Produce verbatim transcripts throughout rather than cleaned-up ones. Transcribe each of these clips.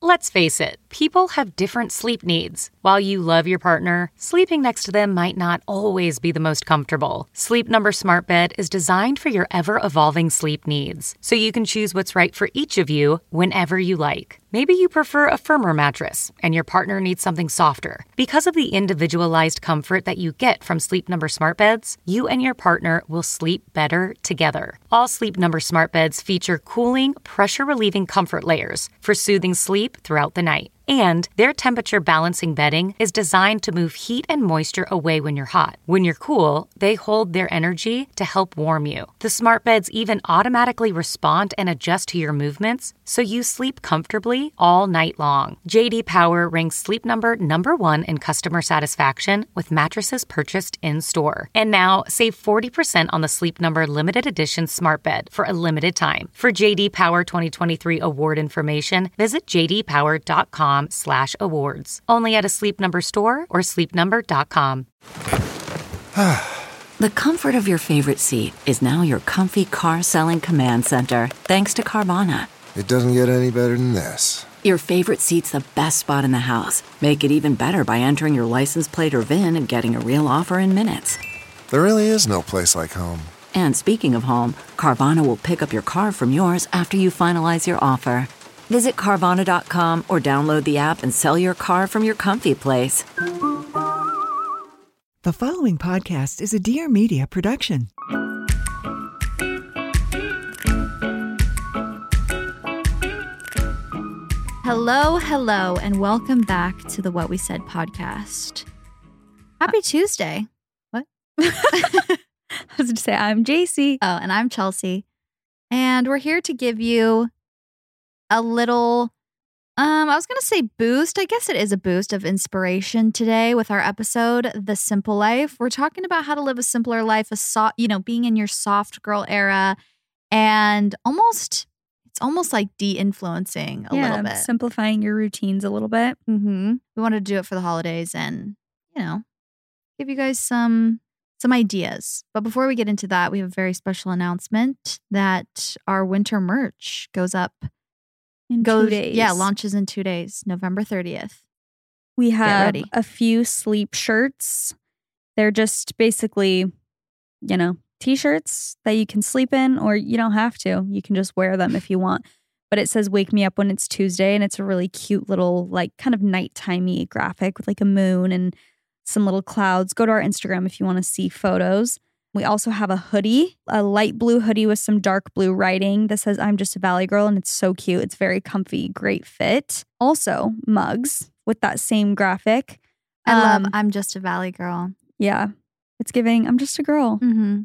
Let's face it, people have different sleep needs. While you love your partner, sleeping next to them might not always be the most comfortable. Sleep Number Smart Bed is designed for your ever-evolving sleep needs, so you can choose what's right for each of you whenever you like. Maybe you prefer a firmer mattress and your partner needs something softer. Because of the individualized comfort that you get from Sleep Number Smart Beds, you and your partner will sleep better together. All Sleep Number Smart Beds feature cooling, pressure-relieving comfort layers for soothing sleep throughout the night. And their temperature balancing bedding is designed to move heat and moisture away when you're hot. When you're cool, they hold their energy to help warm you. The smart beds even automatically respond and adjust to your movements, so you sleep comfortably all night long. J D Power ranks Sleep Number number one in customer satisfaction with mattresses purchased in-store. And now, save forty percent on the Sleep Number limited edition smart bed for a limited time. For J D Power twenty twenty-three award information, visit j d power dot com slash awards. Only at a Sleep Number store or sleep number dot com. The comfort of your favorite seat is now your comfy car selling command center, thanks to Carvana. It doesn't get any better than this. Your favorite seat's the best spot in the house. Make it even better by entering your license plate or V I N and getting a real offer in minutes. There really is no place like home. And speaking of home, Carvana will pick up your car from yours after you finalize your offer. Visit Carvana dot com or download the app and sell your car from your comfy place. The following podcast is a Dear Media production. Hello, hello, and welcome back to the What We Said podcast. Happy Tuesday. What? I was going to say, I'm J C. Oh, and I'm Chelsea. And we're here to give you a little, um, I was going to say boost. I guess it is a boost of inspiration today with our episode, The Simple Life. We're talking about how to live a simpler life, a so, you know, being in your soft girl era, and almost, it's almost like de-influencing a yeah, little bit. Simplifying your routines a little bit. Mm-hmm. We wanted to do it for the holidays and, you know, give you guys some some ideas. But before we get into that, we have a very special announcement that our winter merch goes up. In goes, two days. Yeah, launches in two days, November thirtieth. We have ready. a few sleep shirts. They're just basically, you know, t-shirts that you can sleep in, or you don't have to. You can just wear them if you want. But it says "Wake Me Up When It's Tuesday," and it's a really cute little, like, kind of nighttime-y graphic with like a moon and some little clouds. Go to our Instagram if you want to see photos. We also have a hoodie, a light blue hoodie with some dark blue writing that says "I'm just a Valley girl," and it's so cute. It's very comfy, great fit. Also, mugs with that same graphic. I Um, love I'm Just a Valley Girl. Yeah, it's giving I'm just a girl. Mm-hmm.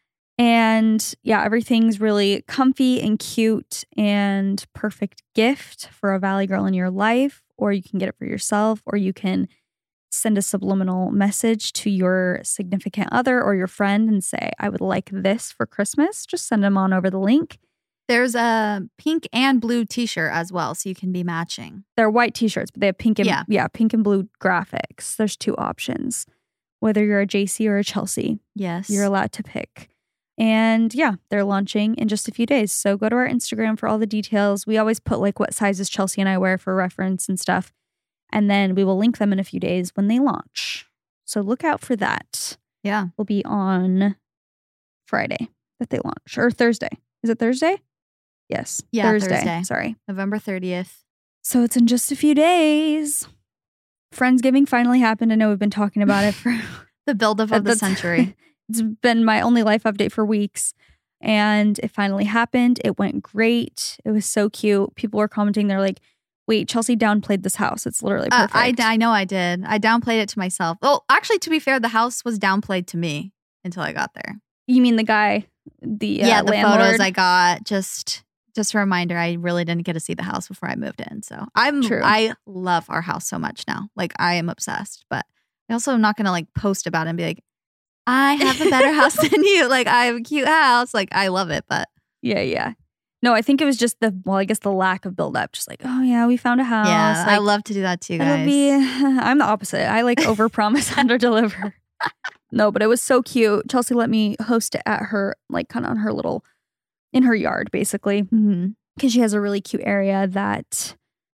And yeah, everything's really comfy and cute and perfect gift for a Valley girl in your life, or you can get it for yourself, or you can send a subliminal message to your significant other or your friend and say, I would like this for Christmas. Just send them on over the link. There's a pink and blue t-shirt as well, so you can be matching. They're white t-shirts, but they have pink and Yeah. yeah, pink and blue graphics. There's two options. Whether you're a J C or a Chelsea, Yes. you're allowed to pick. And yeah, they're launching in just a few days. So go to our Instagram for all the details. We always put like what sizes Chelsea and I wear for reference and stuff. And then we will link them in a few days when they launch. So look out for that. Yeah. Will be on Friday that they launch. Or Thursday. Is it Thursday? Yes. Yeah, Thursday. Thursday. Sorry. November thirtieth. So it's in just a few days. Friendsgiving finally happened. I know we've been talking about it for The buildup of the That's- century. It's been my only life update for weeks. And it finally happened. It went great. It was so cute. People were commenting. They're like, wait, Chelsea downplayed this house. It's literally Uh, perfect. I, I know I did. I downplayed it to myself. Oh, actually, to be fair, the house was downplayed to me until I got there. You mean the guy, the uh, yeah, the landlord? photos I got. Just, just a reminder. I really didn't get to see the house before I moved in. So I'm, True. I love our house so much now. Like I am obsessed. But I also am not gonna like post about it and be like, I have a better house than you. Like I have a cute house. Like I love it. But Yeah, yeah. No, I think it was just the, well, I guess the lack of buildup. Just like, oh yeah, we found a house. yeah, I Like, love to do that too, it'll guys. be, I'm the opposite. I like overpromise, underdeliver. No, but it was so cute. Chelsea let me host it at her, like kind of on her little, in her yard, basically. Mm-hmm. Because she has a really cute area that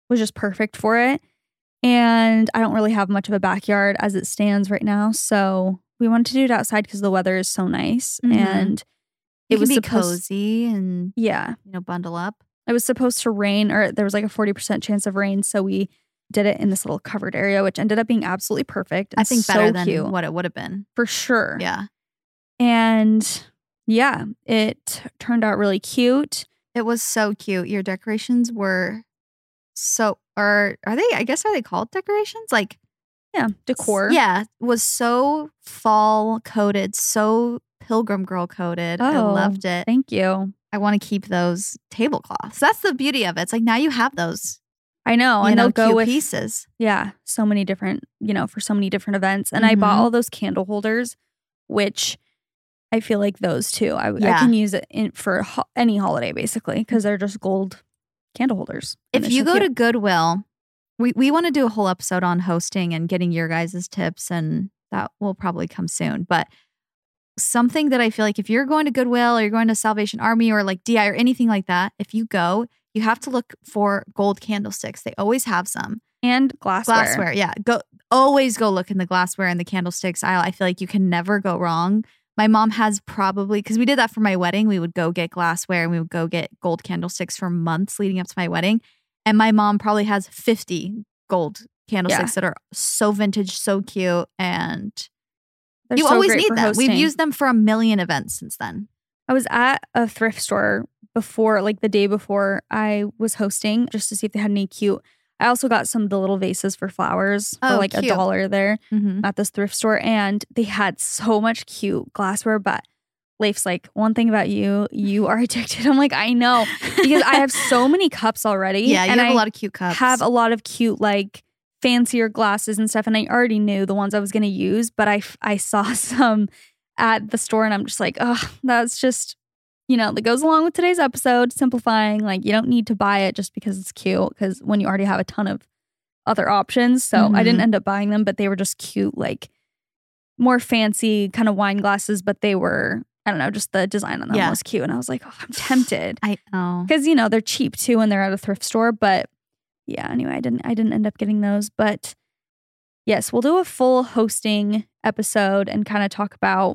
was just perfect for it. And I don't really have much of a backyard as it stands right now. So we wanted to do it outside because the weather is so nice. Mhm. And It, it was can be supposed, cozy and, yeah, you know, bundle up. it was supposed to rain, or there was like a forty percent chance of rain. So we did it in this little covered area, which ended up being absolutely perfect. I and think so better than cute, what it would have been. for sure. Yeah. And yeah, it turned out really cute. It was so cute. Your decorations were so, or are they, I guess, are they called decorations? Like, Yeah, decor. yeah, was so fall coated, so Pilgrim Girl coated. I Oh, loved it. Thank you. I want to keep those tablecloths. That's the beauty of it. It's like now you have those, I know. you And know, they'll go cute with pieces. Yeah, so many different, you know, for so many different events. And I bought Mhm. all those candle holders, which I feel like those too. I, I Yeah. can use it in, for ho- any holiday basically because they're just gold candle holders. and If they're you so go to cute. Goodwill, we, we want to do a whole episode on hosting and getting your guys' tips, and that will probably come soon. But something that I feel like if you're going to Goodwill or you're going to Salvation Army or like D I or anything like that, if you go, you have to look for gold candlesticks. They always have some. And glassware. Glassware, yeah. Go always go look in the glassware and the candlesticks aisle. I feel like you can never go wrong. My mom has probably, because we did that for my wedding, we would go get glassware and we would go get gold candlesticks for months leading up to my wedding. And my mom probably has fifty gold candlesticks that are so vintage, so cute, and They're you so always great need for them. We've hosting. used them for a million events since then. I was at a thrift store before, like the day before I was hosting, just to see if they had any cute. I also got some of the little vases for flowers for Oh, like a cute. dollar there Mm-hmm. at this thrift store. And they had so much cute glassware. But Leif's like, one thing about you, you are addicted. I'm like, I know. Because I have so many cups already. Yeah, you and have I a lot of cute cups. have a lot of cute, like fancier glasses and stuff. And I already knew the ones I was going to use. But I, I saw some at the store and I'm just like, oh, that's just, you know, that goes along with today's episode, simplifying. Like, you don't need to buy it just because it's cute, because when you already have a ton of other options. So I didn't Mhm. end up buying them, but they were just cute, like more fancy kind of wine glasses, but they were, I don't know, just the design on them Yeah. was cute. And I was like, oh, I'm tempted. I know. Because, you know, they're cheap too when they're at a thrift store. But yeah, anyway, I didn't I didn't end up getting those. But yes, we'll do a full hosting episode and kind of talk about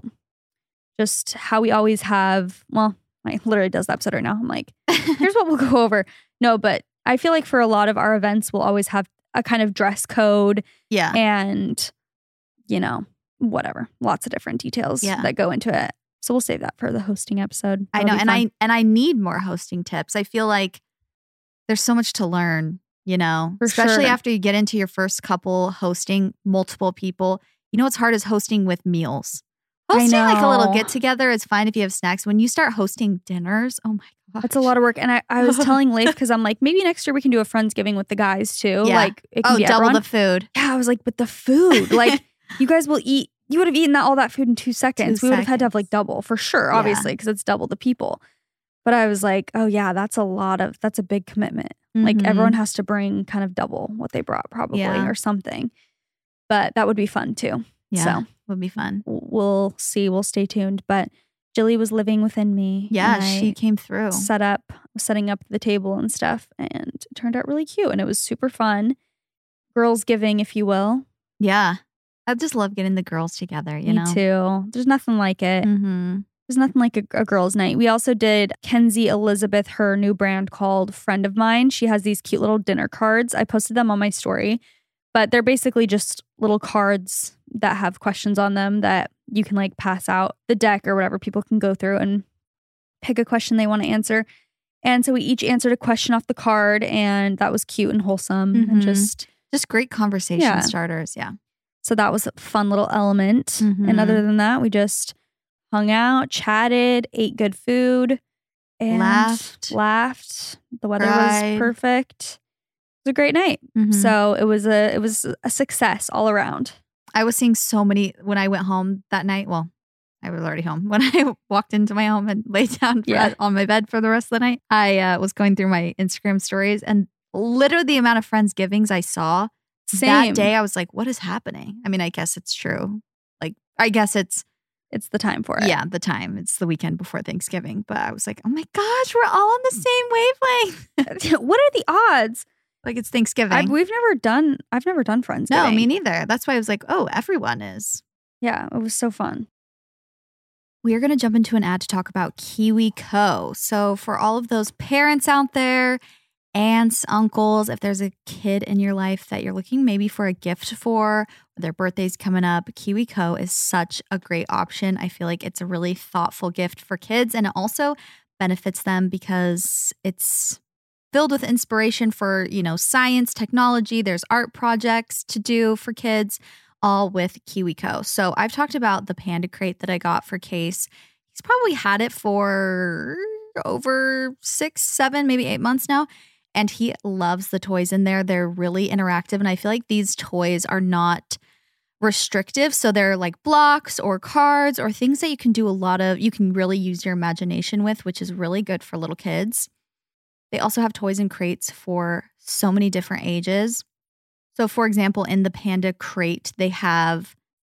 just how we always have, well, I literally does the episode right now. I'm like, here's what we'll go over. No, but I feel like for a lot of our events, we'll always have a kind of dress code Yeah. and, you know, whatever. Lots of different details Yeah. that go into it. So we'll save that for the hosting episode. I That'll know. be And fun. I and I need more hosting tips. I feel like there's so much to learn, you know, For especially sure. after you get into your first couple hosting multiple people. You know what's hard is hosting with meals. I Hosting like a little know. get together is fine if you have snacks. When you start hosting dinners, oh my gosh. That's a lot of work. And I, I was telling Leif, because I'm like, maybe next year we can do a Friendsgiving with the guys too. Yeah. Like, it can Oh, be double everyone. the food. Yeah, I was like, but the food, like, you guys will eat, you would have eaten that all that food in two seconds. Two we would have had to have seconds. like double for sure, Yeah. obviously, because it's double the people. But I was like, oh yeah, that's a lot of, that's a big commitment. Like, Mhm. everyone has to bring kind of double what they brought, probably, Yeah. or something. But that would be fun too. Yeah, So would be fun. we'll see. We'll stay tuned. But Jilly was living within me. Yeah, and I she came through. set up, setting up the table and stuff, and it turned out really cute. And it was super fun. Girls giving, if you will. Yeah. I just love getting the girls together, you Me know? too. There's nothing like it. Mm-hmm. There's nothing like a, a girls' night. We also did Kenzie Elizabeth, her new brand called Friend of Mine. She has these cute little dinner cards. I posted them on my story, but they're basically just little cards that have questions on them that you can like pass out the deck or whatever. People can go through and pick a question they want to answer. And so we each answered a question off the card, and that was cute and wholesome Mhm. and just, Just great conversation Yeah. starters. Yeah. so that was a fun little element. Mhm. And other than that, we just hung out, chatted, ate good food, and Laughed. laughed. The weather Cried. was perfect. It was a great night. Mhm. So it was a it was a success all around. I was seeing so many when I went home that night. Well, I was already home. When I walked into my home and laid down for, Yeah. on my bed for the rest of the night, I uh, was going through my Instagram stories, and literally the amount of Friendsgivings I saw Same. that day, I was like, what is happening? I mean, I guess it's true. Like, I guess it's, It's the time for it. yeah, the time. It's the weekend before Thanksgiving. But I was like, oh my gosh, we're all on the same wavelength. What are the odds? Like it's Thanksgiving. I've, we've never done, I've never done Friendsgiving. No, me neither. That's why I was like, oh, everyone is. Yeah, it was so fun. We are going to jump into an ad to talk about KiwiCo. So for all of those parents out there, aunts, uncles, if there's a kid in your life that you're looking maybe for a gift for, their birthday's coming up, KiwiCo is such a great option. I feel like it's a really thoughtful gift for kids, and it also benefits them because it's filled with inspiration for, you know, science, technology. There's art projects to do for kids, all with KiwiCo. So I've talked about the Panda Crate that I got for Case. He's probably had it for over six, seven, maybe eight months now. And he loves the toys in there. They're really interactive. And I feel like these toys are not restrictive. So they're like blocks or cards or things that you can do a lot of, you can really use your imagination with, which is really good for little kids. They also have toys and crates for so many different ages. So for example, in the Panda Crate, they have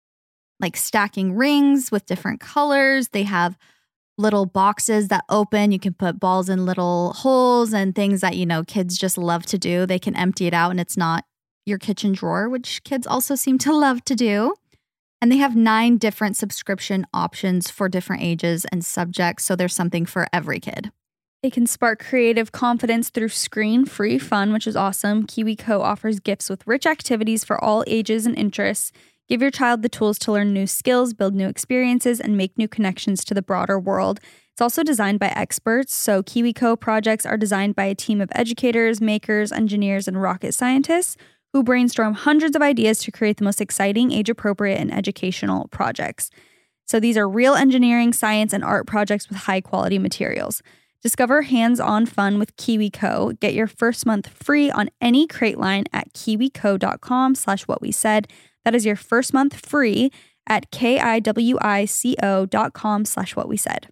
like stacking rings with different colors. They have little boxes that open. You can put balls in little holes and things that, you know, kids just love to do. They can empty it out and it's not your kitchen drawer, which kids also seem to love to do. And they have nine different subscription options for different ages and subjects. So there's something for every kid. It can spark creative confidence through screen-free fun, which is awesome. KiwiCo offers gifts with rich activities for all ages and interests. Give your child the tools to learn new skills, build new experiences, and make new connections to the broader world. It's also designed by experts, so KiwiCo projects are designed by a team of educators, makers, engineers, and rocket scientists who brainstorm hundreds of ideas to create the most exciting, age-appropriate, and educational projects. So these are real engineering, science, and art projects with high-quality materials. Discover hands-on fun with KiwiCo. Get your first month free on any crate line at kiwico.com slash what we said. That is your first month free at K-I-W-I-C-O dot com slash what we said.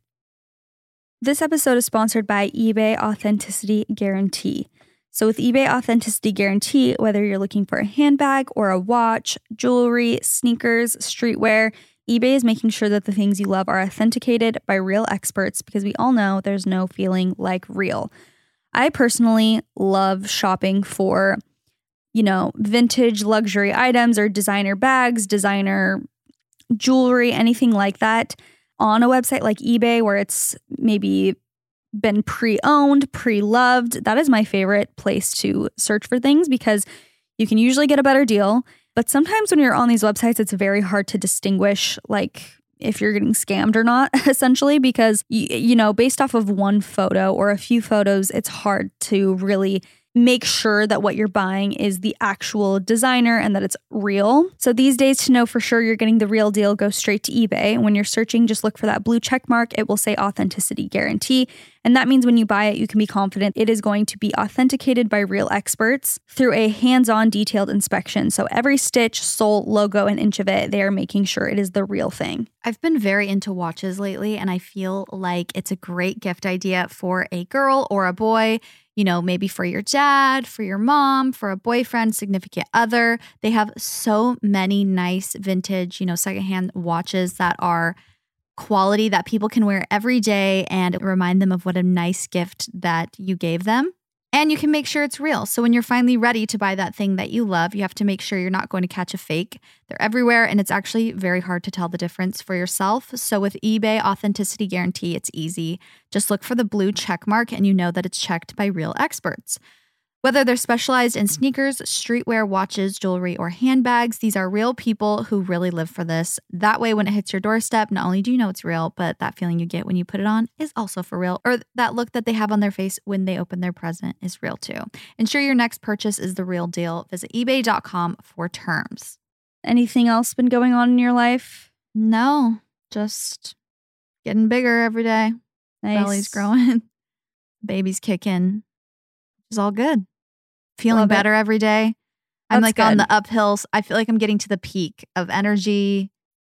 This episode is sponsored by eBay Authenticity Guarantee. So with eBay Authenticity Guarantee, whether you're looking for a handbag or a watch, jewelry, sneakers, streetwear, eBay is making sure that the things you love are authenticated by real experts because we all know there's no feeling like real. I personally love shopping for, you know, vintage luxury items or designer bags, designer jewelry, anything like that on a website like eBay where it's maybe been pre-owned, pre-loved. That is my favorite place to search for things because you can usually get a better deal. But sometimes when you're on these websites, it's very hard to distinguish, like, if you're getting scammed or not, essentially, because, you, you know, based off of one photo or a few photos, it's hard to really make sure that what you're buying is the actual designer and that it's real. So these days, to know for sure you're getting the real deal, go straight to eBay. When you're searching, just look for that blue check mark. It will say Authenticity Guarantee. And that means when you buy it, you can be confident it is going to be authenticated by real experts through a hands-on detailed inspection. So every stitch, sole, logo, and inch of it, they are making sure it is the real thing. I've been very into watches lately, and I feel like it's a great gift idea for a girl or a boy. You know, maybe for your dad, for your mom, for a boyfriend, significant other. They have so many nice vintage, you know, secondhand watches that are quality that people can wear every day and remind them of what a nice gift that you gave them. And you can make sure it's real. So when you're finally ready to buy that thing that you love, you have to make sure you're not going to catch a fake. They're everywhere, and it's actually very hard to tell the difference for yourself. So with eBay Authenticity Guarantee, it's easy. Just look for the blue check mark, and you know that it's checked by real experts. Whether they're specialized in sneakers, streetwear, watches, jewelry, or handbags, these are real people who really live for this. That way, when it hits your doorstep, not only do you know it's real, but that feeling you get when you put it on is also for real. Or that look that they have on their face when they open their present is real too. Ensure your next purchase is the real deal. Visit ebay dot com for terms. Anything else been going on in your life? No, just getting bigger every day. Nice. Belly's growing. Baby's kicking. It's all good. Feeling Love better it. every day. I'm That's like on good. the uphills. I feel like I'm getting to the peak of energy,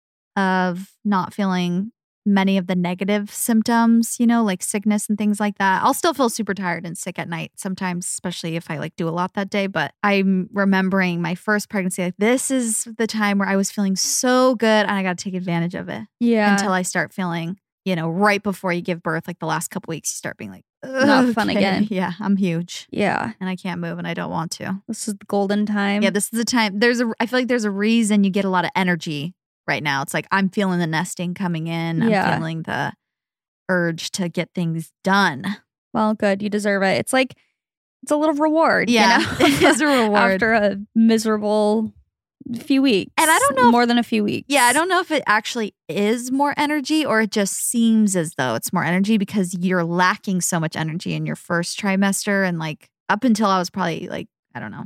of not feeling many of the negative symptoms, you know, like sickness and things like that. I'll still feel super tired and sick at night sometimes, especially if I like do a lot that day. But I'm remembering my first pregnancy. Like this is the time where I was feeling so good and I got to take advantage of it Yeah. until I start feeling you know, right before you give birth, like the last couple weeks, you start being like, Not fun "Okay." again. Yeah, I'm huge Yeah. and I can't move and I don't want to. This is the golden time. Yeah, this is the time. There's a, I feel like there's a reason you get a lot of energy right now. It's like I'm feeling the nesting coming in. I'm Yeah. feeling the urge to get things done. Well, good. You deserve it. It's like, it's a little reward. Yeah, You know? it is a reward. After a miserable few weeks. And I don't know if- More than a few weeks. Yeah, I don't know if it actually is more energy or it just seems as though it's more energy because you're lacking so much energy in your first trimester and like up until I was probably like, I don't know.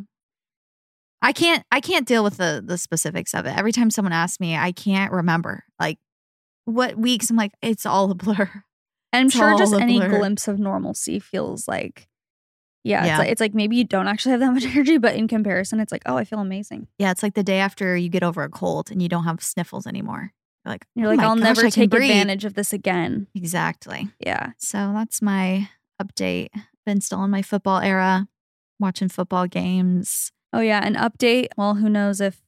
I can't I can't deal with the the specifics of it. Every time someone asks me, I can't remember like what weeks. I'm like, it's all a blur. And I'm It's sure all just a any blur. glimpse of normalcy feels like, yeah, Yeah. It's, like, it's like maybe you don't actually have that much energy, but in comparison, it's like, oh, I feel amazing. Yeah, it's like the day after you get over a cold and you don't have sniffles anymore. You're like, You're "Oh like, my I'll gosh, never I can take breathe." advantage of this again. Exactly. Yeah. So that's my update. Been still in my football era, watching football games. Oh, yeah. An update. Well, who knows if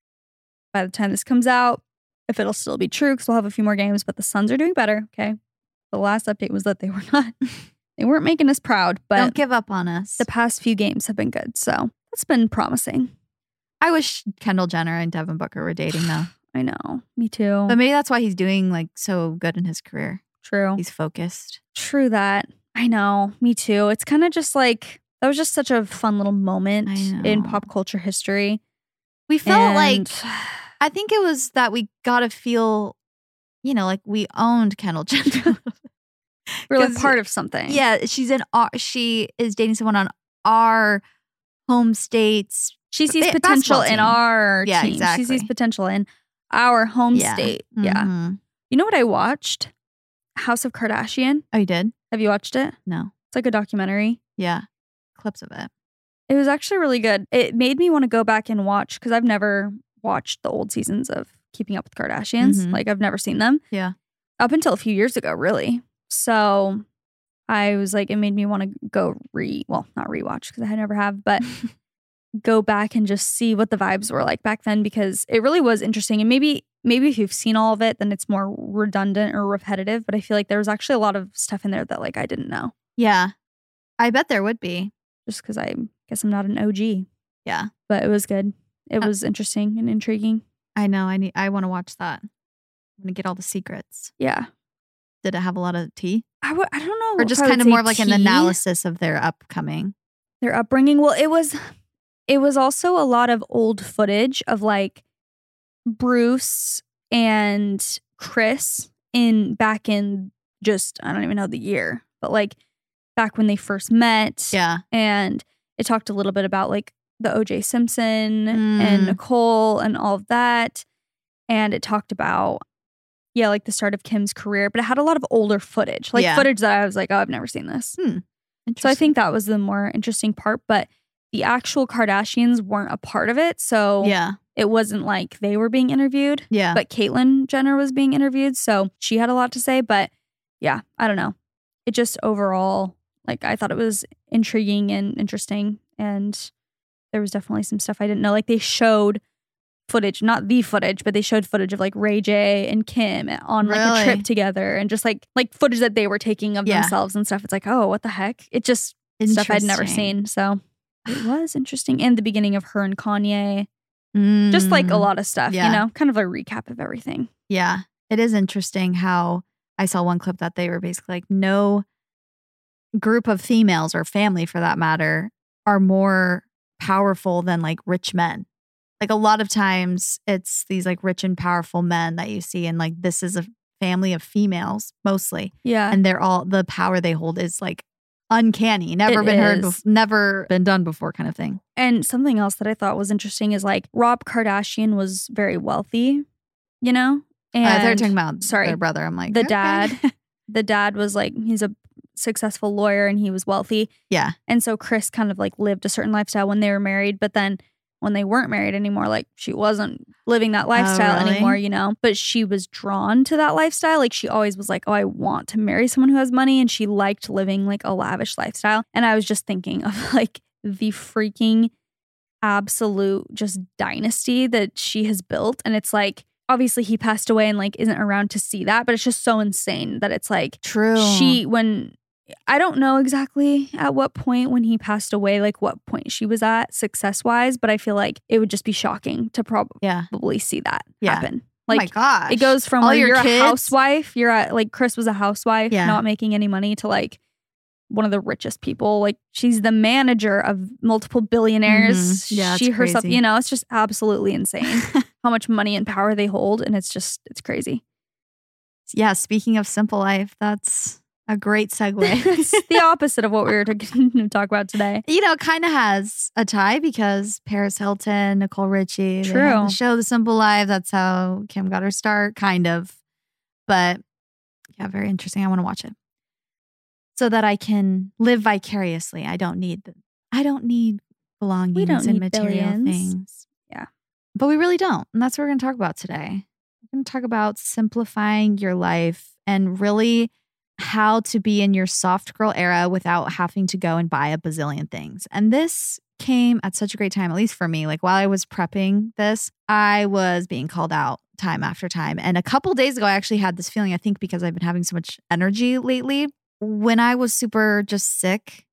by the time this comes out, if it'll still be true because we'll have a few more games, but the Suns are doing better. Okay. The last update was that they were not, they weren't making us proud, but Don't give up on us. the past few games have been good. So that's been promising. I wish Kendall Jenner and Devin Booker were dating though. I know. Me too. But maybe that's why he's doing like so good in his career. True. He's focused. True that. I know. Me too. It's kind of just like, that was just such a fun little moment I in know. pop culture history. We felt like, And- I think it was that we got to feel, you know, like we owned Kendall Jenner. we're like 'Cause- part of something. Yeah, she's in our, she is dating someone on our home states. She sees Ba- potential basketball in team. our Yeah, team. exactly. She sees potential in our home Yeah. state. Yeah. Mhm. You know what I watched? House of Kardashian. Oh, you did? Have you watched it? No. It's like a documentary. Yeah. Clips of it. It was actually really good. It made me want to go back and watch because I've never watched the old seasons of Keeping Up with Kardashians. Mhm. Like I've never seen them. Yeah. Up until a few years ago, really. So I was like, it made me want to go re, well, not rewatch because I never have, but go back and just see what the vibes were like back then because it really was interesting. And maybe, maybe if you've seen all of it, then it's more redundant or repetitive. But I feel like there was actually a lot of stuff in there that like I didn't know Yeah. I bet there would be. just because I guess I'm not an O G. Yeah. But it was good. It Uh, was interesting and intriguing. I know. I need. I want to watch that. I'm gonna get all the secrets. Yeah. Did it have a lot of tea, I w- I don't know. or if just I would kind of say more of like an tea. analysis of their upcoming? Their upbringing. Well, it was it was also a lot of old footage of like Bruce and Chris in back in just I don't even know the year, but like back when they first met. Yeah. And it talked a little bit about like the O J Simpson Mm. and Nicole and all of that. And it talked about, yeah, like the start of Kim's career, but it had a lot of older footage, like Yeah. footage that I was like, oh, I've never seen this. So I Interesting. think that was the more interesting part, but the actual Kardashians weren't a part of it. So Yeah. it wasn't like they were being interviewed, Yeah. but Caitlyn Jenner was being interviewed. So she had a lot to say, but yeah, I don't know. It just overall, like I thought it was intriguing and interesting. And there was definitely some stuff I didn't know. Like they showed footage, not the footage, but they showed footage of like Ray J and Kim on like Really? a trip together and just like like footage that they were taking of Yeah. themselves and stuff. It's like, oh, what the heck? It just stuff I'd never Interesting. seen. So it was interesting. And the beginning of her and Kanye. Just like a Mm. lot of stuff, Yeah. you know, kind of a recap of everything. Yeah. It is interesting how I saw one clip that they were basically like, no group of females or family for that matter are more powerful than like rich men. Like a lot of times it's these like rich and powerful men that you see, and like this is a family of females mostly. Yeah. And they're all, the power they hold is like uncanny, never It been heard, is. bef- never been done before kind of thing. And something else that I thought was interesting is like Rob Kardashian was very wealthy, you know? And Uh, they're talking about sorry, their brother. I'm like, the okay. dad. The dad was like, he's a successful lawyer and he was wealthy. Yeah. And so Chris kind of like lived a certain lifestyle when they were married. But then when they weren't married anymore, like she wasn't living that lifestyle really? anymore, you know? But she was drawn to that lifestyle. Like she always was like, oh, I want to marry someone who has money. And she liked living like a lavish lifestyle. And I was just thinking of like the freaking absolute just dynasty that she has built. And it's like, obviously he passed away and like isn't around to see that, but it's just so insane that it's like True. she when I don't know exactly at what point when he passed away, like what point she was at success wise, but I feel like it would just be shocking to prob- Yeah. probably see that Yeah. happen. Oh Like my gosh. it goes from All where your you're kids? a housewife, you're at like Chris was a housewife, Yeah. not making any money, to like one of the richest people. Like she's the manager of multiple billionaires. Mhm. Yeah, it's she herself, crazy. you know, it's just absolutely insane how much money and power they hold, and it's just it's crazy. Yeah, speaking of simple life, that's a great segue. It's the opposite of what we were going to talk about today. You know, it kind of has a tie because Paris Hilton, Nicole Richie, they have True. the show The Simple Life. That's how Kim got her start, kind of. But yeah, very interesting. I want to watch it so that I can live vicariously. I don't need the, I don't need belongings don't and need material billions. things. Yeah. But we really don't. And that's what we're going to talk about today. We're going to talk about simplifying your life and really how to be in your soft girl era without having to go and buy a bazillion things. And this came at such a great time, at least for me. Like while I was prepping this, I was being called out time after time. And a couple days ago, I actually had this feeling, I think because I've been having so much energy lately, when I was super just sick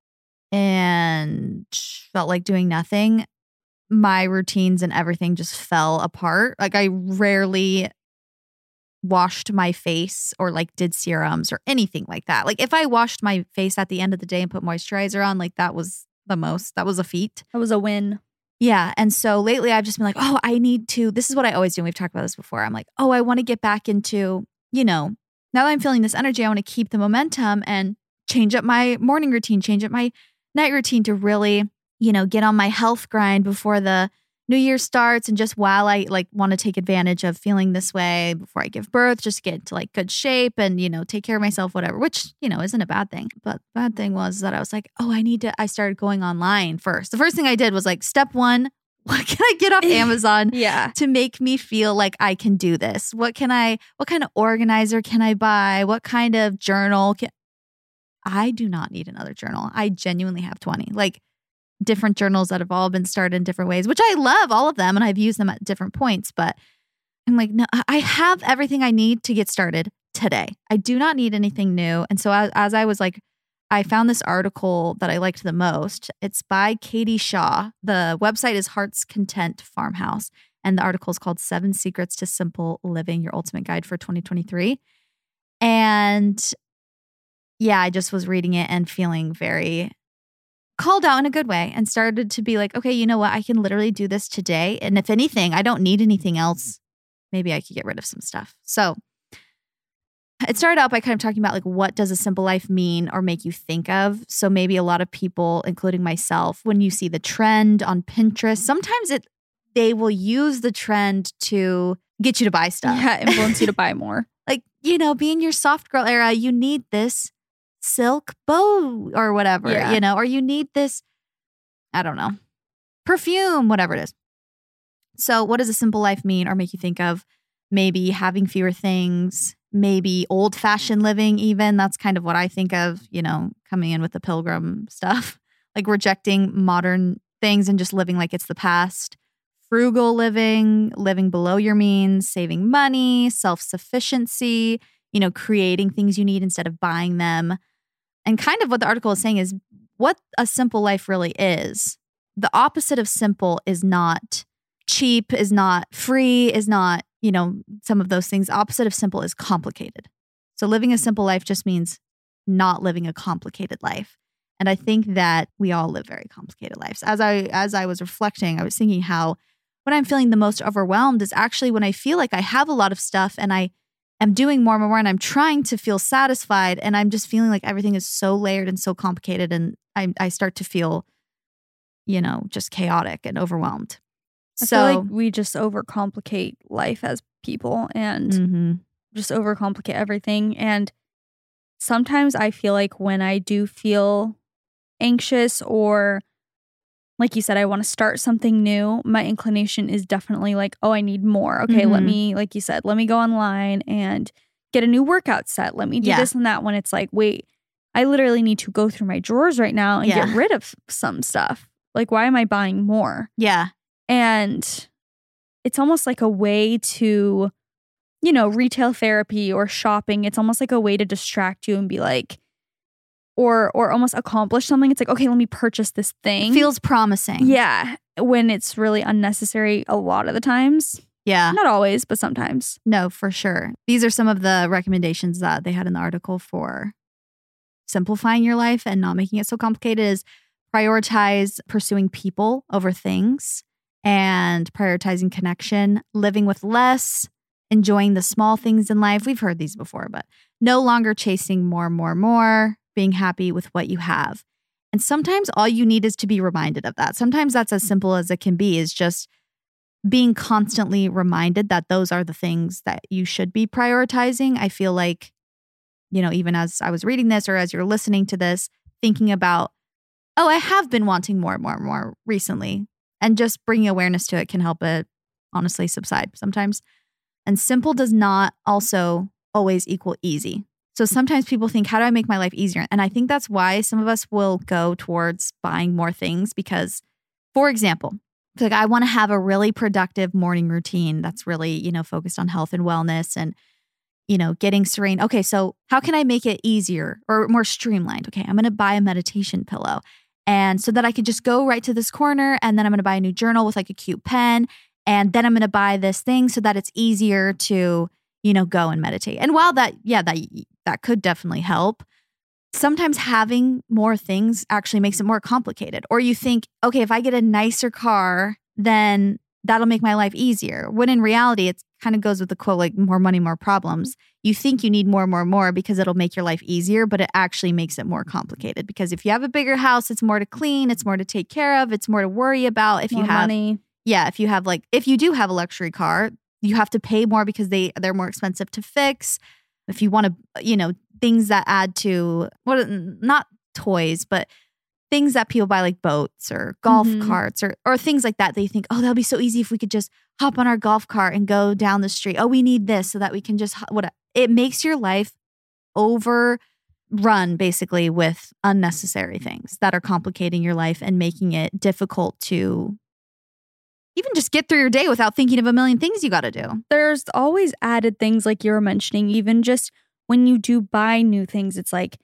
and felt like doing nothing, my routines and everything just fell apart. Like I rarely washed my face or like did serums or anything like that. Like if I washed my face at the end of the day and put moisturizer on, like that was the most, that was a feat. That was a win. Yeah. And so lately I've just been like, oh, I need to, this is what I always do. And we've talked about this before. I'm like, oh, I want to get back into, you know, now that I'm feeling this energy, I want to keep the momentum and change up my morning routine, change up my night routine to really, you know, get on my health grind before the New Year starts, and just while I like want to take advantage of feeling this way before I give birth, just to get into like good shape and, you know, take care of myself, whatever, which, you know, isn't a bad thing. But bad thing was that I was like, oh, I need to, I started going online first. The first thing I did was like, step one, what can I get off Amazon Yeah. to make me feel like I can do this? What can I, what kind of organizer can I buy? What kind of journal can, I do not need another journal. I genuinely have twenty. Like, different journals that have all been started in different ways, which I love all of them and I've used them at different points. But I'm like, no, I have everything I need to get started today. I do not need anything new. And so as, as I was like, I found this article that I liked the most. It's by Katie Shaw. The website is Heart's Content Farmhouse. And the article is called Seven Secrets to Simple Living, Your Ultimate Guide for twenty twenty-three. And yeah, I just was reading it and feeling very called out in a good way and started to be like, okay, you know what? I can literally do this today. And if anything, I don't need anything else. Maybe I could get rid of some stuff. So it started out by kind of talking about like, what does a simple life mean or make you think of? So maybe a lot of people, including myself, when you see the trend on Pinterest, sometimes it they will use the trend to get you to buy stuff. Yeah, influence you to buy more. Like, you know, be in your soft girl era, you need this silk bow or whatever, Yeah. you know, or you need this, I don't know, perfume, whatever it is. So what does a simple life mean or make you think of? Maybe having fewer things, maybe old fashioned living even. That's kind of what I think of, you know, coming in with the pilgrim stuff, like rejecting modern things and just living like it's the past. Frugal living, living below your means, saving money, self-sufficiency, you know, creating things you need instead of buying them. And kind of what the article is saying is what a simple life really is. The opposite of simple is not cheap, is not free, is not, you know, some of those things. Opposite of simple is complicated. So living a simple life just means not living a complicated life. And I think that we all live very complicated lives. As I as I was reflecting, I was thinking how when I'm feeling the most overwhelmed is actually when I feel like I have a lot of stuff and I am doing more and more and I'm trying to feel satisfied and I'm just feeling like everything is so layered and so complicated and I I start to feel, you know, just chaotic and overwhelmed. I so feel like we just overcomplicate life as people and mhm. just overcomplicate everything. And sometimes I feel like when I do feel anxious or like you said, I want to start something new, my inclination is definitely like, oh, I need more. Okay, Mhm. let me, like you said, let me go online and get a new workout set. Let me do Yeah. this and that when it's like, wait, I literally need to go through my drawers right now and Yeah. get rid of some stuff. Like, why am I buying more? Yeah. And it's almost like a way to you know, retail therapy or shopping. It's almost like a way to distract you and be like, or or almost accomplish something. It's like, okay, let me purchase this thing. Feels promising. Yeah. When it's really unnecessary a lot of the times. Yeah. Not always, but sometimes. No, for sure. These are some of the recommendations that they had in the article for simplifying your life and not making it so complicated is prioritize pursuing people over things and prioritizing connection, living with less, enjoying the small things in life. We've heard these before, but no longer chasing more, more, more, being happy with what you have. And sometimes all you need is to be reminded of that. Sometimes that's as simple as it can be, is just being constantly reminded that those are the things that you should be prioritizing. I feel like, you know, even as I was reading this or as you're listening to this, thinking about, oh, I have been wanting more and more and more recently. And just bringing awareness to it can help it honestly subside sometimes. And simple does not also always equal easy. So sometimes people think, how do I make my life easier? And I think that's why some of us will go towards buying more things because, for example, like I want to have a really productive morning routine that's really, you know, focused on health and wellness and, you know, getting serene. Okay, so how can I make it easier or more streamlined? Okay, I'm going to buy a meditation pillow. And so that I could just go right to this corner and then I'm going to buy a new journal with like a cute pen. And then I'm going to buy this thing so that it's easier to, you know, go and meditate. And while that, yeah, that that could definitely help, sometimes having more things actually makes it more complicated. Or you think, okay, if I get a nicer car, then that'll make my life easier. When in reality, it kind of goes with the quote, like more money, more problems. You think you need more, more, more because it'll make your life easier, but it actually makes it more complicated. Because if you have a bigger house, it's more to clean, it's more to take care of, it's more to worry about. If More you have money. Yeah, if you have like, if you do have a luxury car, you have to pay more because they, they're more expensive to fix. If you want to, you know, things that add to, what, not toys, but things that people buy like boats or golf Mhm. carts or or things like that. They think, oh, that'll be so easy if we could just hop on our golf cart and go down the street. Oh, we need this so that we can just, what? It makes your life overrun basically with unnecessary things that are complicating your life and making it difficult to even just get through your day without thinking of a million things you got to do. There's always added things like you were mentioning, even just when you do buy new things, it's like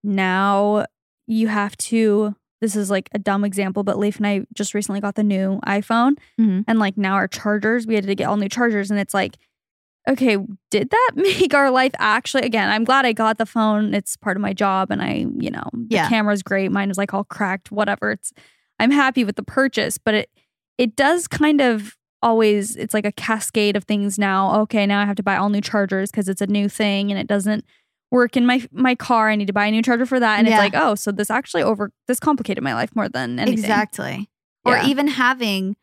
now you have to, this is like a dumb example, but Leif and I just recently got the new iPhone Mm-hmm. and like now our chargers, we had to get all new chargers and it's like, okay, did that make our life actually, again, I'm glad I got the phone. It's part of my job and I, you know, the Yeah. camera's great. Mine is like all cracked, whatever. It's, I'm happy with the purchase, but it, it does kind of always, it's like a cascade of things now. Okay, now I have to buy all new chargers because it's a new thing and it doesn't work in my my car. I need to buy a new charger for that. And Yeah. it's like, oh, so this actually over, this complicated my life more than anything. Exactly. Or Yeah. even having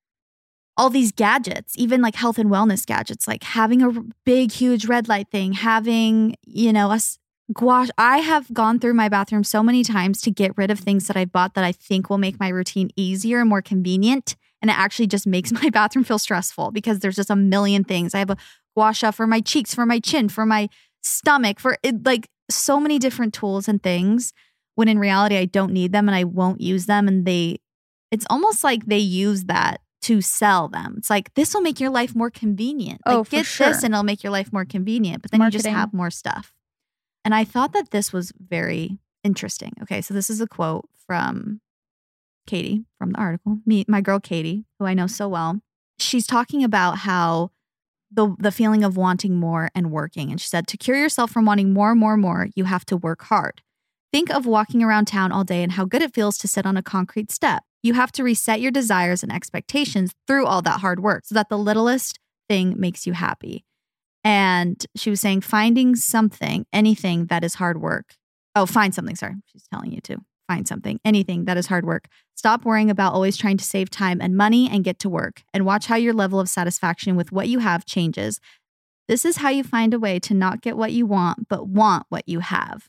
all these gadgets, even like health and wellness gadgets, like having a r- big, huge red light thing, having, you know, us gouache. I have gone through my bathroom so many times to get rid of things that I bought that I think will make my routine easier and more convenient. And it actually just makes my bathroom feel stressful because there's just a million things. I have a gua sha for my cheeks, for my chin, for my stomach, for it, like so many different tools and things when in reality I don't need them and I won't use them. And they, it's almost like they use that to sell them. It's like, this will make your life more convenient. Like, Oh, for get sure. this and it'll make your life more convenient. But then you just Marketing. have more stuff. And I thought that this was very interesting. Okay, so this is a quote from Katie from the article. Me, my girl Katie, who I know so well. She's talking about how the the feeling of wanting more and working. And she said, to cure yourself from wanting more, more, more, you have to work hard. Think of walking around town all day and how good it feels to sit on a concrete step. You have to reset your desires and expectations through all that hard work so that the littlest thing makes you happy. And she was saying, finding something, anything that is hard work. Oh, find something. Sorry. She's telling you to find something, anything that is hard work. Stop worrying about always trying to save time and money and get to work. And watch how your level of satisfaction with what you have changes. This is how you find a way to not get what you want, but want what you have.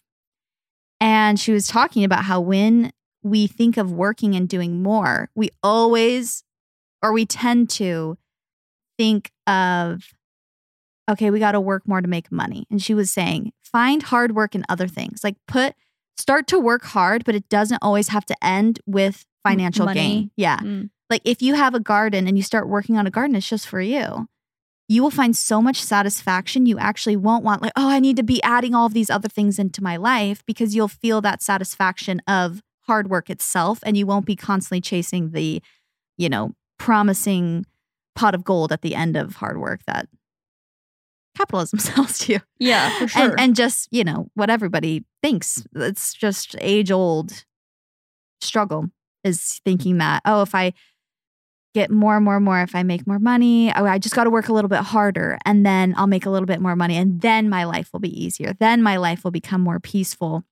And she was talking about how when we think of working and doing more, we always, or we tend to think of, okay, we got to work more to make money. And she was saying, find hard work in other things. Like put, start to work hard, but it doesn't always have to end with financial Money. gain. Yeah. Mm. Like if you have a garden and you start working on a garden, it's just for you. you will find so much satisfaction. You actually won't want like, oh, I need to be adding all of these other things into my life, because you'll feel that satisfaction of hard work itself, and you won't be constantly chasing the, you know, promising pot of gold at the end of hard work that capitalism sells to you. Yeah, for sure. And, and just, you know, what everybody thinks. It's just age old struggle is thinking that, oh, if I get more and more and more, if I make more money, oh, I just got to work a little bit harder, and then I'll make a little bit more money, and then my life will be easier. Then my life will become more peaceful.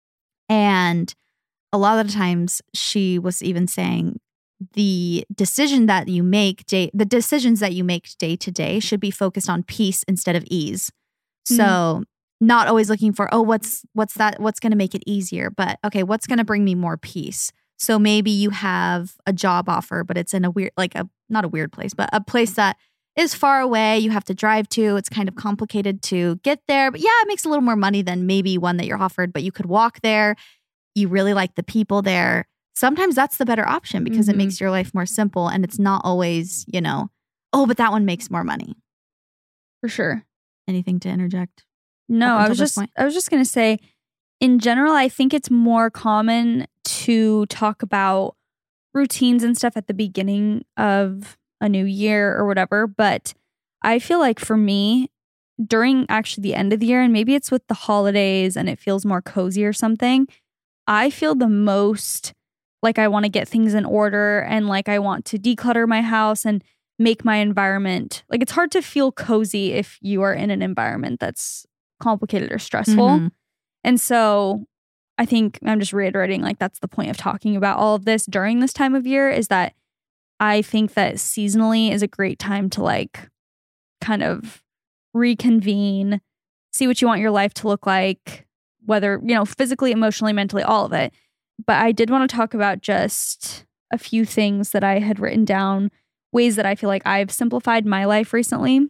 And a lot of the times she was even saying the decision that you make day, the decisions that you make day to day should be focused on peace instead of ease. So mm. not always looking for, oh, what's, what's that, what's going to make it easier, but okay, what's going to bring me more peace? So maybe you have a job offer, but it's in a weird, like a, not a weird place, but a place that is far away. You have to drive to, it's kind of complicated to get there, but yeah, it makes a little more money than maybe one that you're offered, but you could walk there. You really like the people there. Sometimes that's the better option because mm-hmm. it makes your life more simple, and it's not always, you know, oh, but that one makes more money. For sure. Anything to interject? No, I was just, point? I was just going to say, in general, I think it's more common to talk about routines and stuff at the beginning of a new year or whatever. But I feel like for me, during actually the end of the year, and maybe it's with the holidays and it feels more cozy or something, I feel the most like I want to get things in order, and like I want to declutter my house and make my environment. Like, it's hard to feel cozy if you are in an environment that's complicated or stressful. Mm-hmm. And so I think I'm just reiterating, like, that's the point of talking about all of this during this time of year, is that I think that seasonally is a great time to like kind of reconvene, see what you want your life to look like, whether, you know, physically, emotionally, mentally, all of it. But I did want to talk about just a few things that I had written down, ways that I feel like I've simplified my life recently.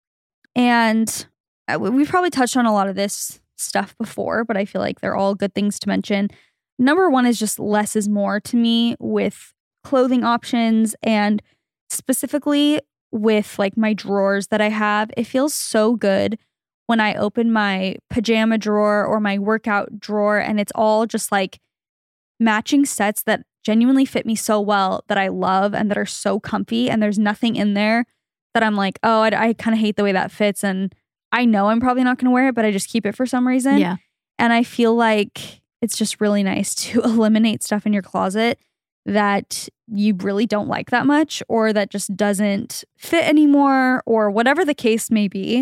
And we've probably touched on a lot of this stuff before, but I feel like they're all good things to mention. Number one is just less is more to me with clothing options, and specifically with like my drawers that I have. It feels so good when I open my pajama drawer or my workout drawer, and it's all just like matching sets that genuinely fit me so well, that I love and that are so comfy, and there's nothing in there that I'm like, oh, I, I kind of hate the way that fits, and I know I'm probably not going to wear it, but I just keep it for some reason. Yeah. And I feel like it's just really nice to eliminate stuff in your closet that you really don't like that much, or that just doesn't fit anymore, or whatever the case may be.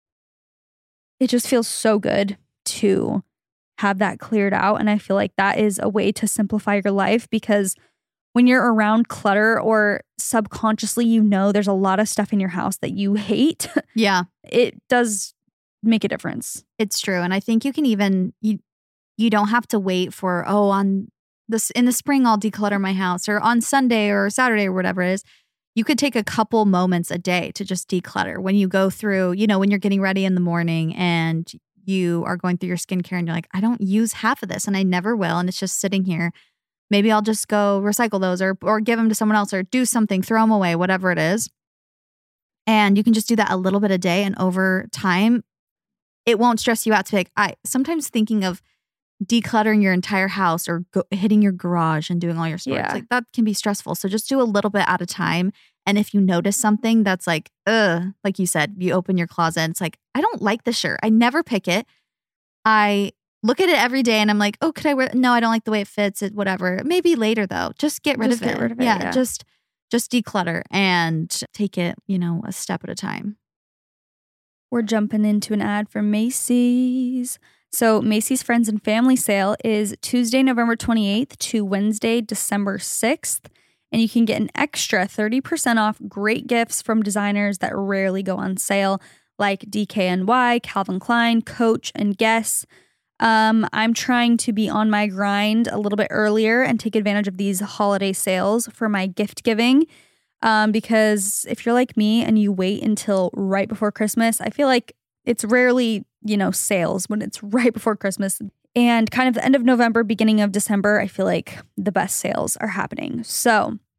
It just feels so good to have that cleared out. And I feel like that is a way to simplify your life, because when you're around clutter, or subconsciously, you know, there's a lot of stuff in your house that you hate. Yeah. It does make a difference. It's true. And I think you can even, you, you don't have to wait for, oh, on this, in the spring, I'll declutter my house, or on Sunday or Saturday or whatever it is. You could take a couple moments a day to just declutter. When you go through, you know, when you're getting ready in the morning and you are going through your skincare and you're like, I don't use half of this and I never will, and it's just sitting here. Maybe I'll just go recycle those, or or give them to someone else, or do something, throw them away, whatever it is. And you can just do that a little bit a day, and over time, it won't stress you out to like, I sometimes thinking of decluttering your entire house, or go, hitting your garage and doing all your storage. Yeah. Like, that can be stressful. So just do a little bit at a time. And if you notice something that's like, ugh, like you said, you open your closet and it's like, I don't like this shirt. I never pick it. I look at it every day and I'm like, oh, could I wear it? No, I don't like the way it fits. It, whatever. Maybe later though. Just get rid just of get it. Rid of it yeah, yeah. Just, just declutter and take it, you know, a step at a time. We're jumping into an ad for Macy's. So Macy's Friends and Family Sale is Tuesday, November twenty-eighth to Wednesday, December sixth. And you can get an extra thirty percent off great gifts from designers that rarely go on sale, like D K N Y, Calvin Klein, Coach, and Guess. Um, I'm trying to be on my grind a little bit earlier and take advantage of these holiday sales for my gift giving. Um, because if you're like me and you wait until right before Christmas, I feel like it's rarely, you know, sales when it's right before Christmas. And kind of the end of November, beginning of December, I feel like the best sales are happening. So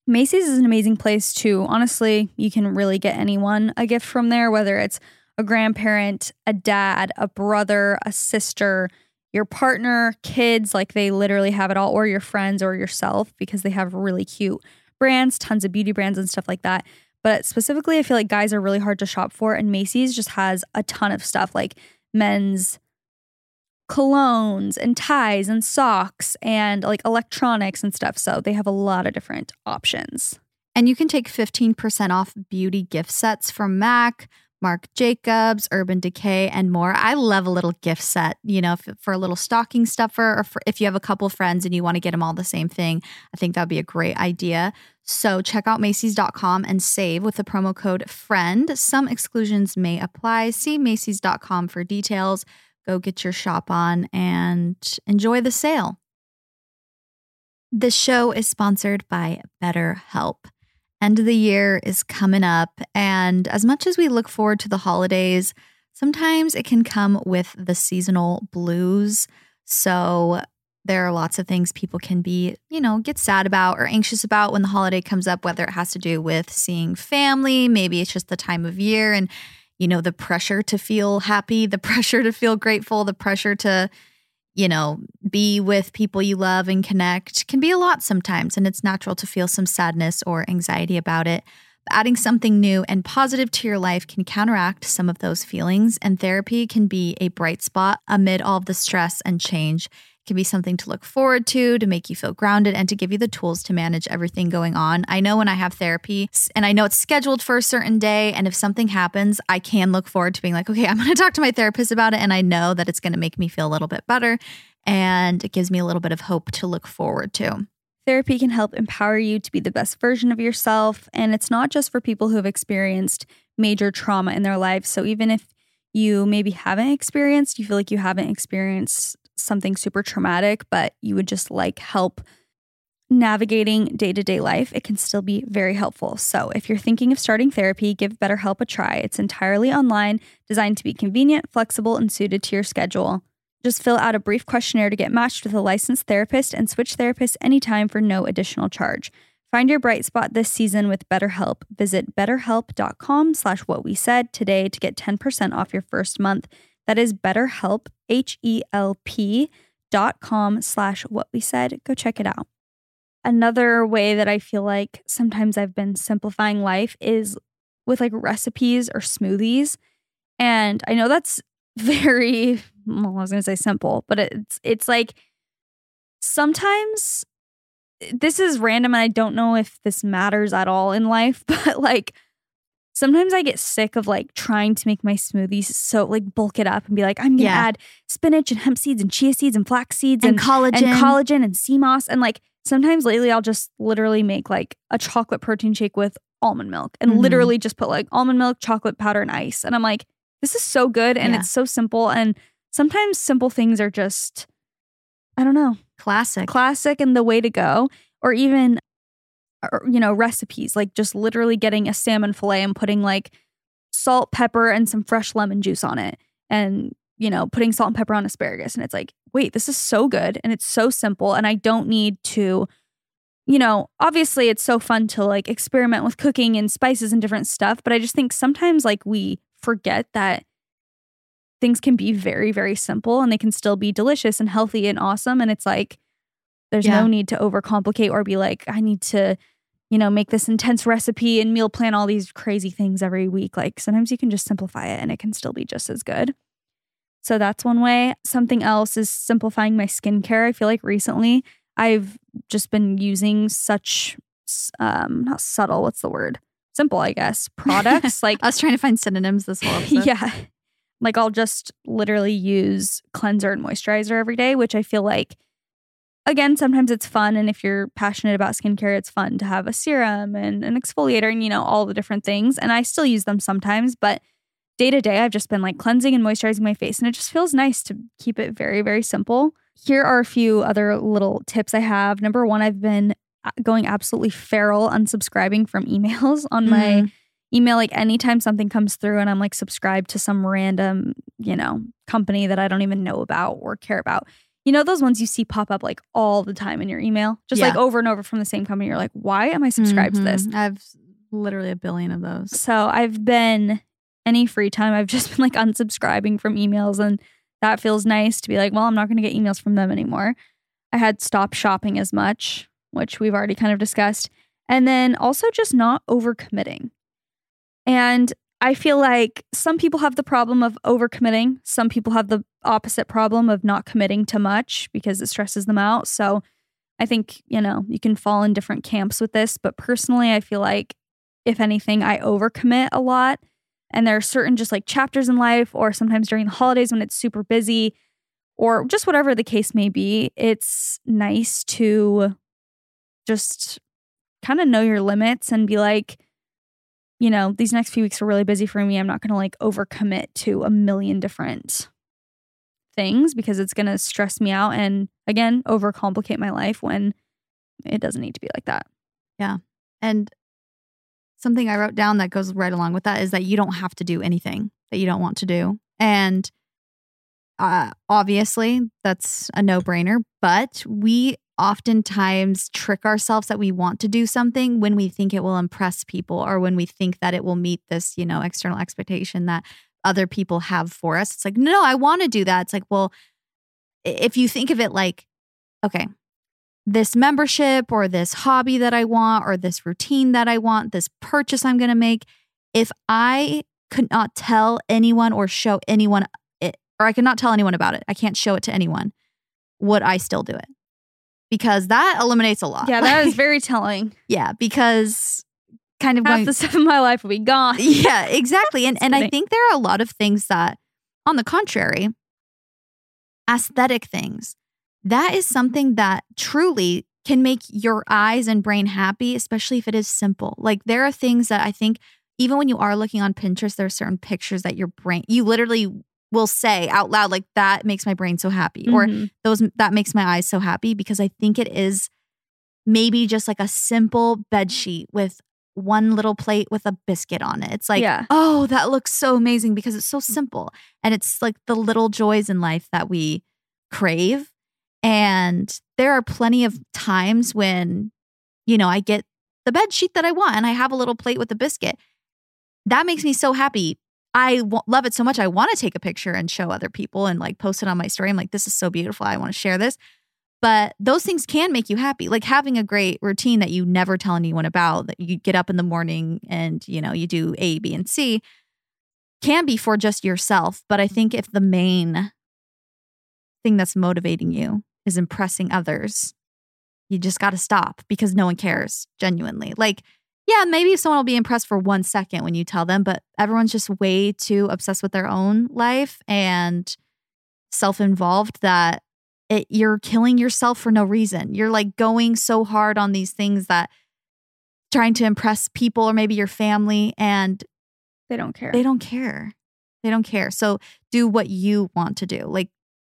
Macy's is an amazing place too. Honestly, you can really get anyone a gift from there, whether it's a grandparent, a dad, a brother, a sister, your partner, kids, like they literally have it all, or your friends or yourself, because they have really cute brands, tons of beauty brands and stuff like that. But specifically, I feel like guys are really hard to shop for, and Macy's just has a ton of stuff like men's colognes and ties and socks and like electronics and stuff. So they have a lot of different options. And you can take fifteen percent off beauty gift sets from MAC, Marc Jacobs, Urban Decay, and more. I love a little gift set, you know, for, for a little stocking stuffer, or for, if you have a couple friends and you want to get them all the same thing, I think that would be a great idea. So check out Macy's dot com and save with the promo code FRIEND. Some exclusions may apply. See Macy's dot com for details. Go get your shop on and enjoy the sale. This show is sponsored by BetterHelp. End of the year is coming up, and as much as we look forward to the holidays, sometimes it can come with the seasonal blues. So there are lots of things people can be, you know, get sad about or anxious about when the holiday comes up, whether it has to do with seeing family, maybe it's just the time of year and, you know, the pressure to feel happy, the pressure to feel grateful, the pressure to, you know, be with people you love and connect can be a lot sometimes. And it's natural to feel some sadness or anxiety about it. But adding something new and positive to your life can counteract some of those feelings. And therapy can be a bright spot amid all of the stress and change. It can be something to look forward to, to make you feel grounded, and to give you the tools to manage everything going on. I know when I have therapy and I know it's scheduled for a certain day, and if something happens, I can look forward to being like, okay, I'm going to talk to my therapist about it. And I know that it's going to make me feel a little bit better. And it gives me a little bit of hope to look forward to. Therapy can help empower you to be the best version of yourself. And it's not just for people who have experienced major trauma in their lives. So even if you maybe haven't experienced, you feel like you haven't experienced something super traumatic, but you would just like help navigating day-to-day life, it can still be very helpful. So if you're thinking of starting therapy, give BetterHelp a try. It's entirely online, designed to be convenient, flexible, and suited to your schedule. Just fill out a brief questionnaire to get matched with a licensed therapist and switch therapists anytime for no additional charge. Find your bright spot this season with BetterHelp. Visit betterhelp.com slash what we said today to get ten percent off your first month. That is BetterHelp, H-E-L-P dot com slash what we said. Go check it out. Another way that I feel like sometimes I've been simplifying life is with like recipes or smoothies. And I know that's very, well, I was going to say simple, but it's it's like sometimes this is random and I don't know if this matters at all in life, but like sometimes I get sick of like trying to make my smoothies so like bulk it up and be like, I'm going to yeah. add spinach and hemp seeds and chia seeds and flax seeds and, and collagen and collagen and sea moss. And like sometimes lately I'll just literally make like a chocolate protein shake with almond milk and mm-hmm. literally just put like almond milk, chocolate powder, and ice. And I'm like, this is so good and yeah. it's so simple. And sometimes simple things are just, I don't know. Classic. Classic and the way to go. Or even, or, you know, recipes, like just literally getting a salmon fillet and putting like salt, pepper, and some fresh lemon juice on it. And, you know, putting salt and pepper on asparagus. And it's like, wait, this is so good. And it's so simple. And I don't need to, you know, obviously it's so fun to like experiment with cooking and spices and different stuff. But I just think sometimes like we forget that things can be very, very simple and they can still be delicious and healthy and awesome. And it's like, there's yeah. no need to overcomplicate or be like, I need to, you know, make this intense recipe and meal plan all these crazy things every week. Like sometimes you can just simplify it and it can still be just as good. So that's one way. Something else is simplifying my skincare. I feel like recently I've just been using such, um, not subtle, what's the word? Simple, I guess, products. Like I was trying to find synonyms this whole episode. Yeah. Like I'll just literally use cleanser and moisturizer every day, which I feel like, again, sometimes it's fun. And if you're passionate about skincare, it's fun to have a serum and an exfoliator and, you know, all the different things. And I still use them sometimes, but day to day, I've just been like cleansing and moisturizing my face. And it just feels nice to keep it very, very simple. Here are a few other little tips I have. Number one, I've been going absolutely feral unsubscribing from emails on mm. my email. Like anytime something comes through and I'm like subscribed to some random, you know, company that I don't even know about or care about, You know those ones you see pop up like all the time in your email? Just Yeah. like over and over from the same company. You're like, why am I subscribed Mhm. to this? I have literally a billion of those. So I've been, any free time, I've just been like unsubscribing from emails, and that feels nice to be like, well, I'm not going to get emails from them anymore. I had stopped shopping as much, which we've already kind of discussed. And then also just not overcommitting. And I feel like some people have the problem of overcommitting. Some people have the opposite problem of not committing too much because it stresses them out. So I think, you know, you can fall in different camps with this. But personally, I feel like, if anything, I overcommit a lot. And there are certain just like chapters in life, or sometimes during the holidays when it's super busy, or just whatever the case may be, it's nice to just kind of know your limits and be like, you know, these next few weeks are really busy for me. I'm not going to like overcommit to a million different things because it's going to stress me out and, again, overcomplicate my life when it doesn't need to be like that. Yeah. And something I wrote down that goes right along with that is that you don't have to do anything that you don't want to do. And uh, obviously, that's a no-brainer, but we oftentimes trick ourselves that we want to do something when we think it will impress people, or when we think that it will meet this, you know, external expectation that other people have for us. It's like, no, I want to do that. It's like, well, if you think of it like, okay, this membership or this hobby that I want, or this routine that I want, this purchase I'm going to make, if I could not tell anyone or show anyone it, or I could not tell anyone about it, I can't show it to anyone, would I still do it? Because that eliminates a lot. Yeah, that is very telling. Yeah, because kind of half going, the stuff in my life will be gone. Yeah, exactly. And and I kidding. think there are a lot of things that, on the contrary, aesthetic things, that is something that truly can make your eyes and brain happy, especially if it is simple. Like, there are things that I think, even when you are looking on Pinterest, there are certain pictures that your brain, you literally will say out loud, like, that makes my brain so happy, or Mhm. those that makes my eyes so happy, because I think it is maybe just like a simple bed sheet with one little plate with a biscuit on it. It's like, Yeah. oh, that looks so amazing because it's so simple. And it's like the little joys in life that we crave. And there are plenty of times when, you know, I get the bed sheet that I want and I have a little plate with a biscuit. That makes me so happy. I w- love it so much. I want to take a picture and show other people and like post it on my story. I'm like, this is so beautiful. I want to share this. But those things can make you happy. Like having a great routine that you never tell anyone about, that you get up in the morning and, you know, you do A, B, and C, can be for just yourself. But I think if the main thing that's motivating you is impressing others, you just got to stop, because no one cares genuinely. Like, yeah, maybe someone will be impressed for one second when you tell them, but everyone's just way too obsessed with their own life and self-involved that it, you're killing yourself for no reason. You're like going so hard on these things that trying to impress people or maybe your family, and They don't care. they don't care. They don't care. So do what you want to do. Like,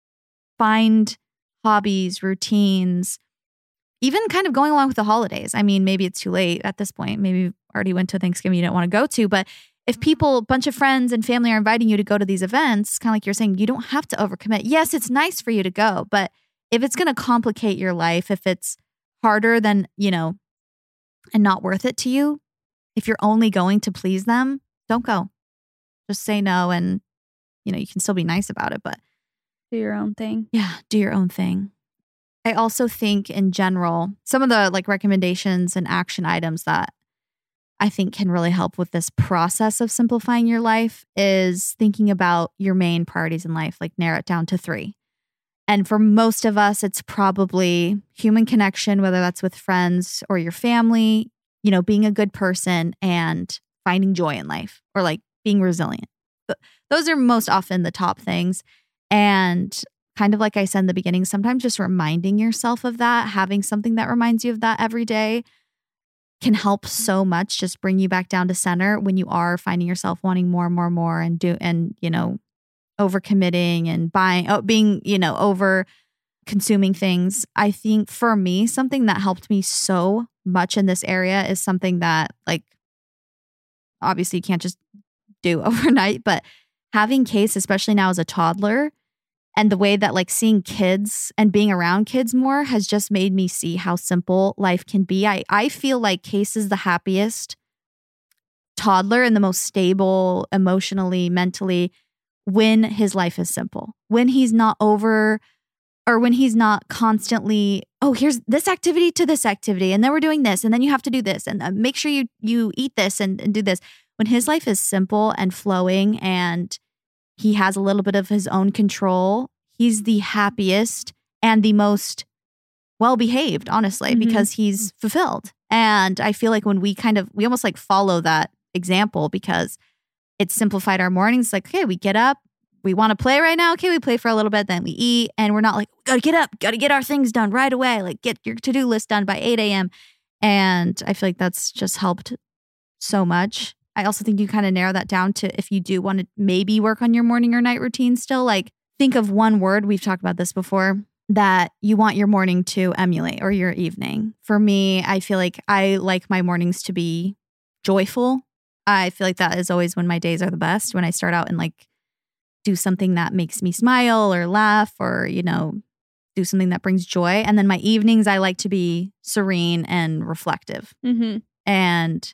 find hobbies, routines, even kind of going along with the holidays. I mean, maybe it's too late at this point. Maybe you already went to Thanksgiving you don't want to go to. But if people, a bunch of friends and family are inviting you to go to these events, kind of like you're saying, you don't have to overcommit. Yes, it's nice for you to go. But if it's going to complicate your life, if it's harder than, you know, and not worth it to you, if you're only going to please them, don't go. Just say no. And, you know, you can still be nice about it. But Do your own thing. yeah, do your own thing. I also think in general, some of the like recommendations and action items that I think can really help with this process of simplifying your life is thinking about your main priorities in life, like narrow it down to three. And for most of us, it's probably human connection, whether that's with friends or your family, you know, being a good person and finding joy in life, or like being resilient. But those are most often the top things. And kind of like I said in the beginning, sometimes just reminding yourself of that, having something that reminds you of that every day can help so much, just bring you back down to center when you are finding yourself wanting more and more and more and do, and, you know, overcommitting and buying, oh, being, you know, over consuming things. I think for me, something that helped me so much in this area is something that, like, obviously you can't just do overnight, but having Case, especially now as a toddler, And the way that like seeing kids and being around kids more has just made me see how simple life can be. I, I feel like Case is the happiest toddler and the most stable emotionally, mentally, when his life is simple. When he's not over or when he's not constantly, oh, here's this activity to this activity. And then we're doing this. And then you have to do this. And uh, make sure you you eat this and, and do this. When his life is simple and flowing and he has a little bit of his own control, he's the happiest and the most well-behaved, honestly, mm-hmm. because he's fulfilled. And I feel like when we kind of, we almost like follow that example because it's simplified our mornings. Like, okay, we get up, we want to play right now. Okay, we play for a little bit, then we eat. And we're not like, gotta get up, gotta get our things done right away. Like get your to-do list done by eight a.m. And I feel like that's just helped so much. I also think you kind of narrow that down to if you do want to maybe work on your morning or night routine still, like think of one word, we've talked about this before, that you want your morning to emulate or your evening. For me, I feel like I like my mornings to be joyful. I feel like that is always when my days are the best, when I start out and like do something that makes me smile or laugh or, you know, do something that brings joy. And then my evenings, I like to be serene and reflective. Mm-hmm. And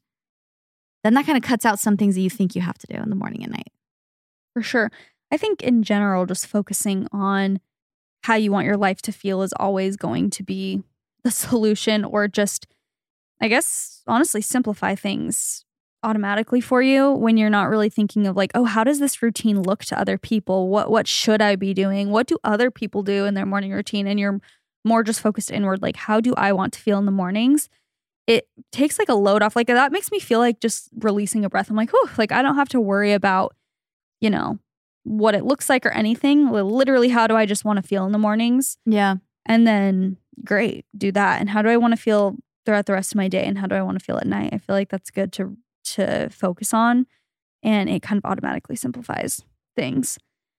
then that kind of cuts out some things that you think you have to do in the morning and night. For sure. I think in general, just focusing on how you want your life to feel is always going to be the solution, or just, I guess, honestly, simplify things automatically for you when you're not really thinking of like, oh, how does this routine look to other people? What what should I be doing? What do other people do in their morning routine? And you're more just focused inward, like, how do I want to feel in the mornings? It takes like a load off. Like that makes me feel like just releasing a breath. I'm like, whew, like I don't have to worry about, you know, what it looks like or anything. Literally, how do I just want to feel in the mornings? Yeah. And then great, do that. And how do I want to feel throughout the rest of my day? And how do I want to feel at night? I feel like that's good to to focus on, and it kind of automatically simplifies things.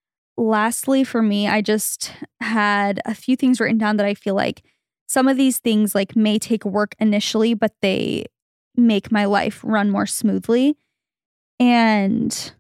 Lastly, for me, I just had a few things written down that I feel like some of these things like may take work initially, but they make my life run more smoothly. And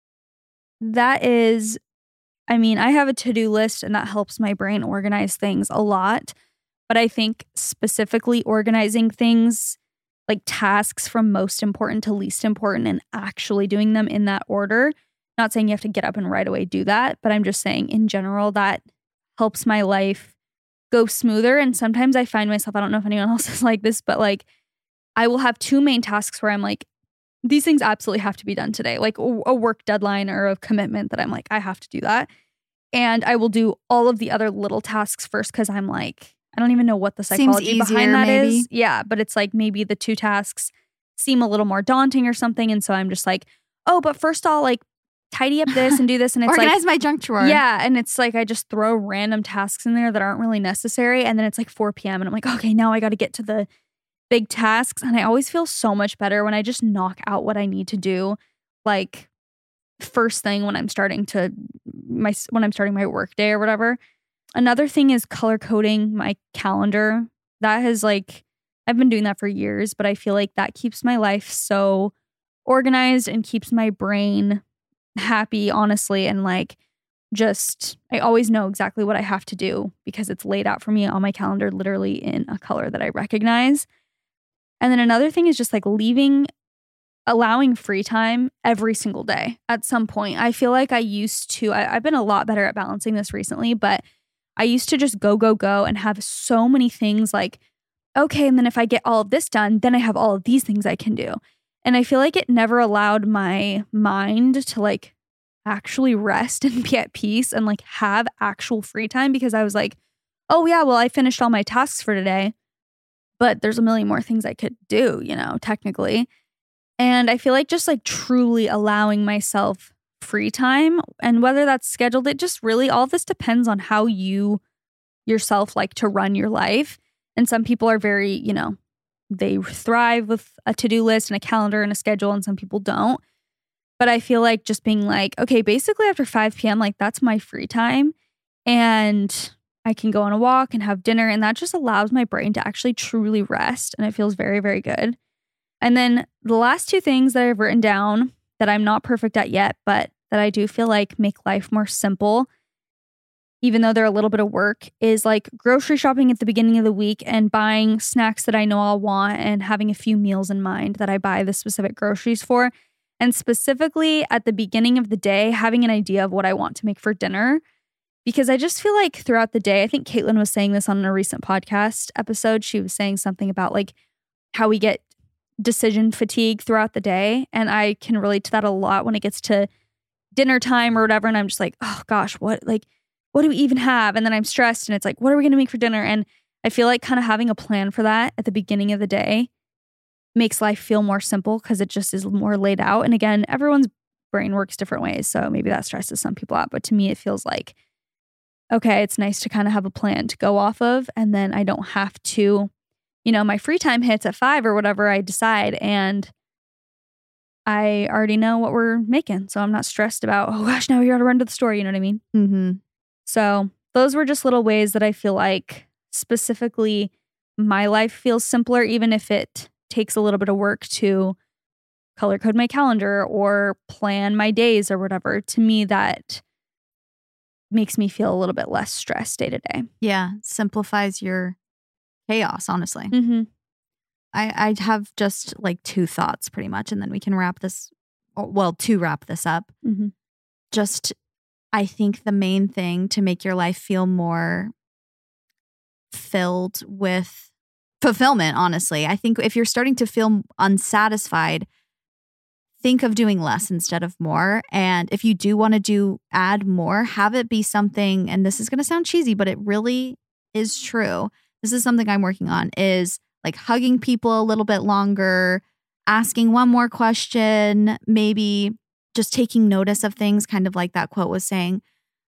that is, I mean, I have a to-do list and that helps my brain organize things a lot. But I think specifically organizing things like tasks from most important to least important and actually doing them in that order. Not saying you have to get up and right away do that, but I'm just saying in general that helps my life go smoother. And sometimes I find myself, I don't know if anyone else is like this, but like I will have two main tasks where I'm like, these things absolutely have to be done today, like a work deadline or a commitment that I'm like, I have to do that. And I will do all of the other little tasks first because I'm like, I don't even know what the psychology Seems easier, behind that maybe. is. Yeah, but it's like maybe the two tasks seem a little more daunting or something. And so I'm just like, oh, but first I'll like tidy up this and do this. And it's Organize like, my junk drawer. yeah. And it's like, I just throw random tasks in there that aren't really necessary. And then it's like four p.m. and I'm like, okay, now I got to get to the big tasks. And I always feel so much better when I just knock out what I need to do. Like first thing when I'm starting to my, when I'm starting my work day or whatever. Another thing is color coding my calendar. That has like, I've been doing that for years, but I feel like that keeps my life so organized and keeps my brain happy, honestly. And like, just, I always know exactly what I have to do because it's laid out for me on my calendar, literally in a color that I recognize. And then another thing is just like leaving, allowing free time every single day at some point. I feel like I used to, I, I've been a lot better at balancing this recently, but I used to just go, go, go and have so many things like, okay, and then if I get all of this done, then I have all of these things I can do. And I feel like it never allowed my mind to like actually rest and be at peace and like have actual free time because I was like, oh yeah, well, I finished all my tasks for today, but there's a million more things I could do, you know, technically. And I feel like just like truly allowing myself free time, and whether that's scheduled, it just really, all of this depends on how you yourself like to run your life. And some people are very, you know, they thrive with a to-do list and a calendar and a schedule, and some people don't. But I feel like just being like, okay, basically after five p.m., like that's my free time and I can go on a walk and have dinner, and that just allows my brain to actually truly rest, and it feels very, very good. And then the last two things that I've written down that I'm not perfect at yet, but that I do feel like make life more simple. even though they're a little bit of work, is like grocery shopping at the beginning of the week and buying snacks that I know I'll want and having a few meals in mind that I buy the specific groceries for. And specifically at the beginning of the day, having an idea of what I want to make for dinner. Because I just feel like throughout the day, I think Caitlin was saying this on a recent podcast episode. She was saying something about like how we get decision fatigue throughout the day. And I can relate to that a lot when it gets to dinner time or whatever. And I'm just like, oh gosh, what, like, what do we even have? And then I'm stressed and it's like, what are we going to make for dinner? And I feel like kind of having a plan for that at the beginning of the day makes life feel more simple because it just is more laid out. And again, everyone's brain works different ways. So maybe that stresses some people out. But to me, it feels like, okay, it's nice to kind of have a plan to go off of. And then I don't have to, you know, my free time hits at five or whatever I decide. And I already know what we're making. So I'm not stressed about, oh gosh, now we got to run to the store. You know what I mean? Mm-hmm. So those were just little ways that I feel like specifically my life feels simpler, even if it takes a little bit of work to color code my calendar or plan my days or whatever. To me, that makes me feel a little bit less stressed day to day. Yeah. Simplifies your chaos, honestly. Mm-hmm. I, I have just like two thoughts pretty much, and then we can wrap this, well, to wrap this up. Mm-hmm. Just, I think the main thing to make your life feel more filled with fulfillment, honestly. I think if you're starting to feel unsatisfied, think of doing less instead of more. And if you do want to do add more, have it be something, and this is going to sound cheesy, but it really is true. This is something I'm working on, is like hugging people a little bit longer, asking one more question, maybe just taking notice of things, kind of like that quote was saying.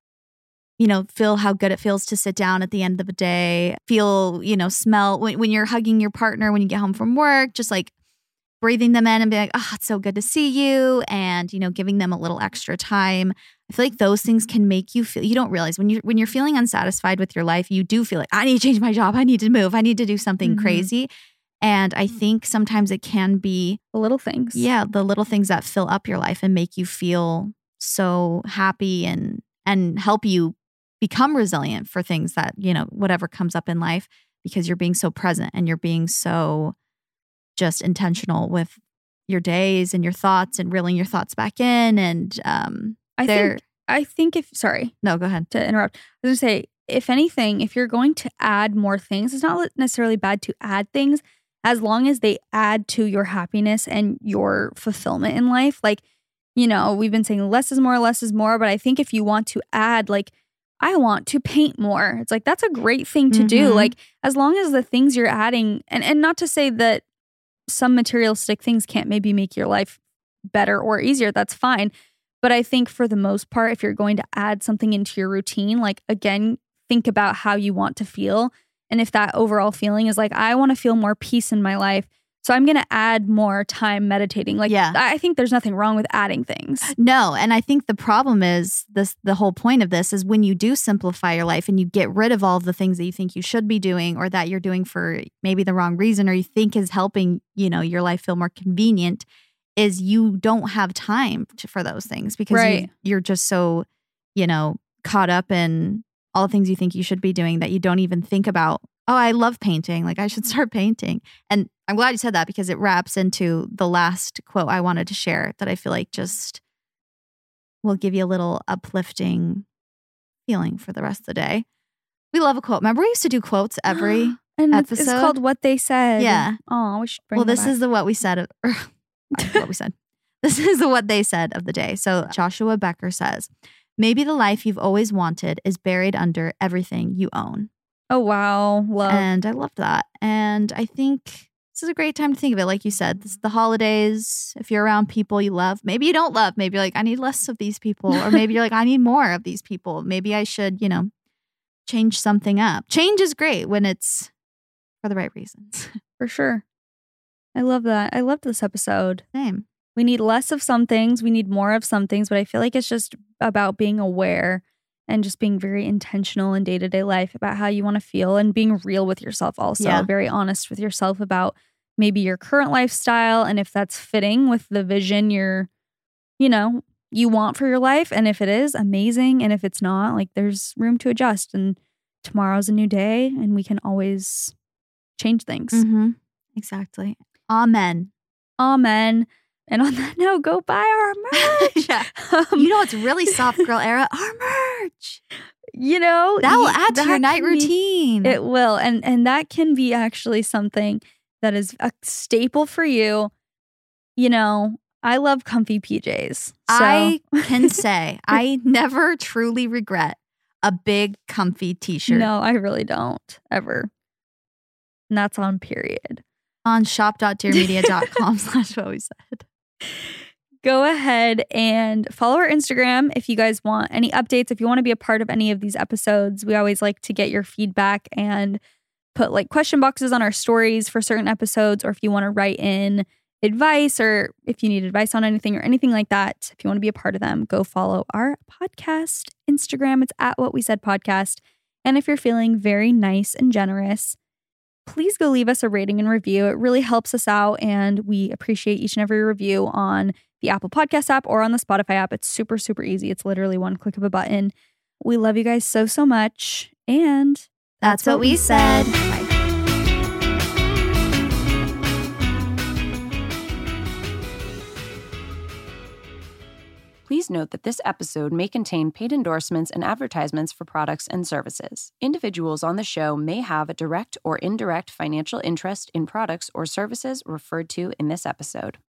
You know, feel how good it feels to sit down at the end of the day. Feel, you know, smell when, when you're hugging your partner when you get home from work, just like breathing them in and be like, oh, it's so good to see you. And, you know, giving them a little extra time. I feel like those things can make you feel, you don't realize when you're, when you're feeling unsatisfied with your life, you do feel like, I need to change my job. I need to move. I need to do something mm-hmm. crazy. And I think sometimes it can be the little things. Yeah. The little things that fill up your life and make you feel so happy and, and help you become resilient for things that, you know, whatever comes up in life, because you're being so present and you're being so just intentional with your days and your thoughts and reeling your thoughts back in. And um, I think, I think if, sorry. No, go ahead. To interrupt. I was going to say, if anything, if you're going to add more things, it's not necessarily bad to add things as long as they add to your happiness and your fulfillment in life. Like, you know, we've been saying less is more, less is more. But I think if you want to add, like, I want to paint more. It's like, that's a great thing to mm-hmm. do. Like, as long as the things you're adding, and, and not to say that some materialistic things can't maybe make your life better or easier, that's fine. But I think for the most part, if you're going to add something into your routine, like, again, think about how you want to feel. And if that overall feeling is like, I want to feel more peace in my life, so I'm going to add more time meditating. Like, yeah. I think there's nothing wrong with adding things. No. And I think the problem is this, the whole point of this is when you do simplify your life and you get rid of all of the things that you think you should be doing or that you're doing for maybe the wrong reason or you think is helping, you know, your life feel more convenient, is you don't have time to, for those things because right. you, you're just so, you know, caught up in all the things you think you should be doing that you don't even think about, oh, I love painting. Like, I should start painting. And I'm glad you said that because it wraps into the last quote I wanted to share that I feel like just will give you a little uplifting feeling for the rest of the day. We love a quote. Remember, we used to do quotes every and episode? It's called What They Said. Yeah. Oh, we should bring Well, this back. is the What We Said. Of, or, what we said. This is the What They Said of the day. So Joshua Becker says, maybe the life you've always wanted is buried under everything you own. Oh, wow. Love. And I loved that. And I think this is a great time to think of it. Like you said, this is the holidays. If you're around people you love, maybe you don't love, maybe you're like, I need less of these people. Or maybe you're like, I need more of these people. Maybe I should, you know, change something up. Change is great when it's for the right reasons. For sure. I love that. I loved this episode. Same. We need less of some things. We need more of some things. But I feel like it's just about being aware and just being very intentional in day-to-day life about how you want to feel and being real with yourself also. Yeah. Very honest with yourself about maybe your current lifestyle and if that's fitting with the vision you're, you know, you want for your life. And if it is, amazing. And if it's not, like there's room to adjust. And tomorrow's a new day and we can always change things. Mm-hmm. Exactly. Amen. Amen. And on that note, go buy our merch. Yeah. Um, You know what's really soft girl era? Our merch. you know, That will y- add to your that night can be- routine. It will. And and that can be actually something that is a staple for you. You know, I love comfy P Js. So. I can say I never truly regret a big comfy t-shirt. No, I really don't ever. And that's on period. On shop dot dear media dot com slash what we said. Go ahead and follow our Instagram if you guys want any updates. If you want to be a part of any of these episodes, we always like to get your feedback and put like question boxes on our stories for certain episodes, or if you want to write in advice or if you need advice on anything or anything like that, if you want to be a part of them, go follow our podcast Instagram. It's at What We Said Podcast. And if you're feeling very nice and generous, please go leave us a rating and review. It really helps us out, and we appreciate each and every review on the Apple Podcast app or on the Spotify app. It's super, super easy. It's literally one click of a button. We love you guys so, so much. And That's, what, we said. Bye. Please note that this episode may contain paid endorsements and advertisements for products and services. Individuals on the show may have a direct or indirect financial interest in products or services referred to in this episode.